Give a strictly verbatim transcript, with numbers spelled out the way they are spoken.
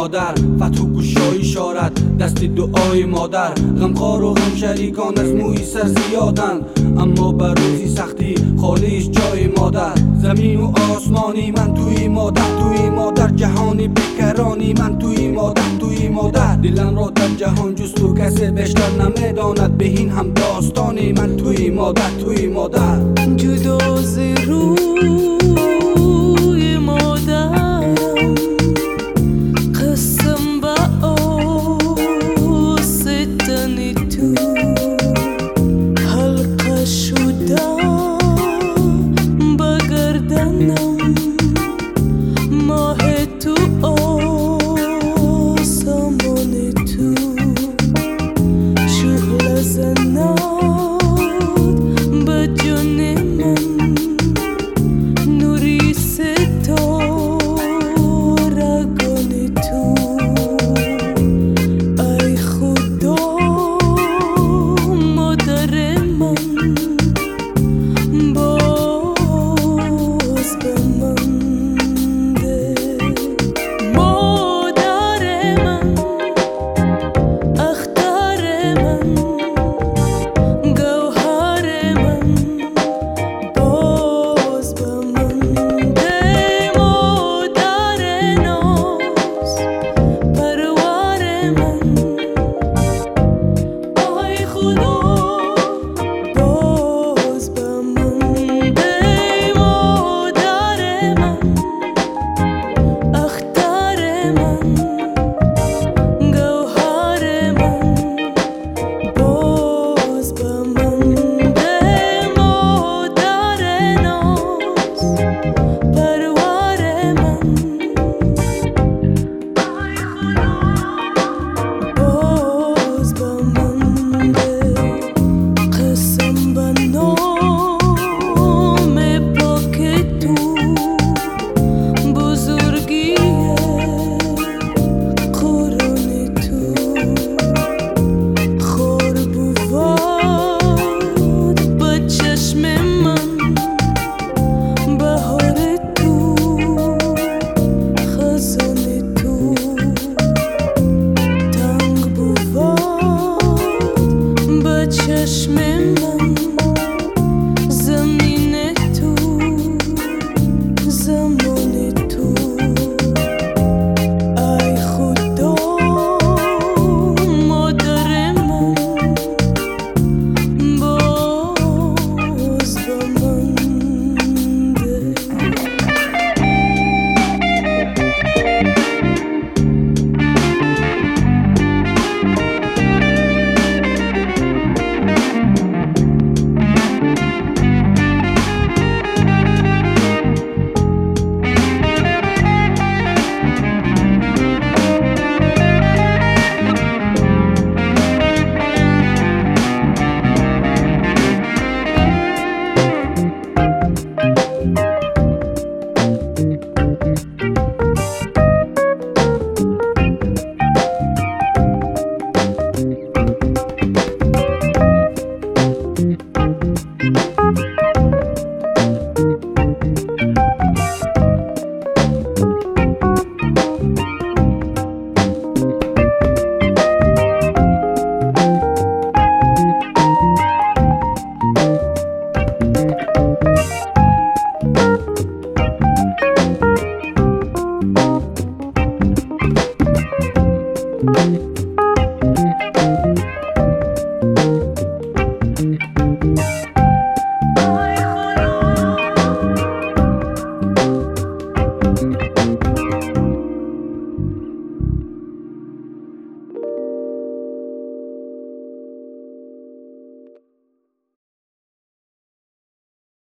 مادر، فتح و گشایی شارد دست دعای مادر. غمخوار و غم شریکان از موی سر زیادن، اما بر روزی سختی خالیش جای مادر. زمین و آسمانی من توی مادر، توی مادر جهانی بکرانی من توی مادر، توی مادر. دلم را در جهان جست و کسی بیشتر نمیداند، بهین هم داستانی من توی مادر، توی مادر. جدا ز روح